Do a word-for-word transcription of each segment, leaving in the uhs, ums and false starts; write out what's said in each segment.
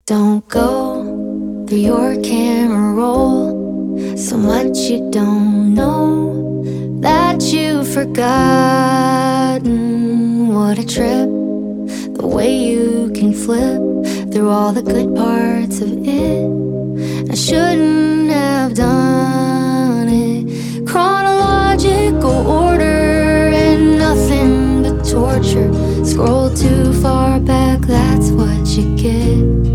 Don't go through your camera roll. So much you don't know that you've forgotten. What a trip, the way you can flip through all the good parts of it. I shouldn't have done it. Chronological order and nothing but torture. Scroll too far back, that's what you get.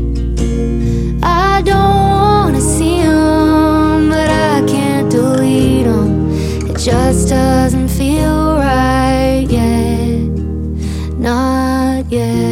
I don't wanna see them, but I can't delete them. It just doesn't feel right yet, not yet.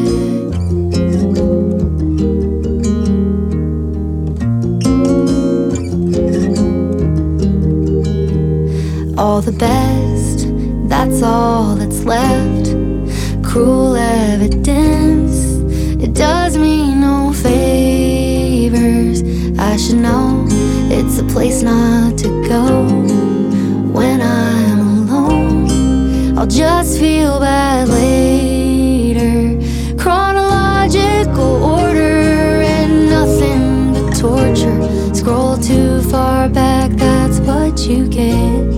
All the best, that's all that's left. Cruel evidence, it does me no favors. I should know it's a place not to go. When I'm alone, I'll just feel bad later. Chronological order and nothing but torture. Scroll too far back, that's what you get.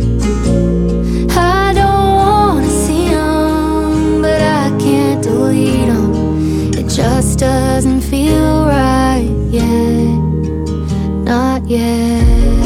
I don't wanna see them, but I can't delete them. It just doesn't feel right yet, not yet.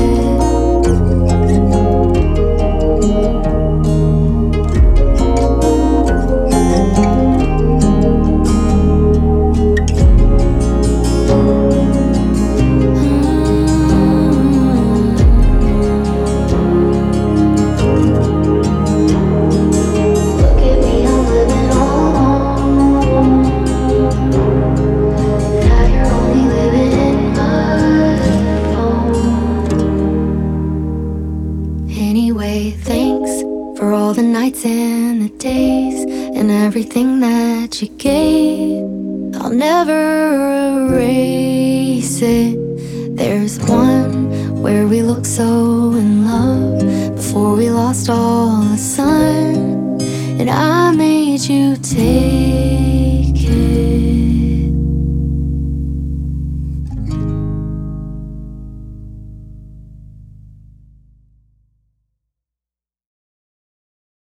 Anyway, thanks for all the nights and the days and everything that you gave. I'll never erase it. There's one where we looked so in love before we lost all the sun, and I made you take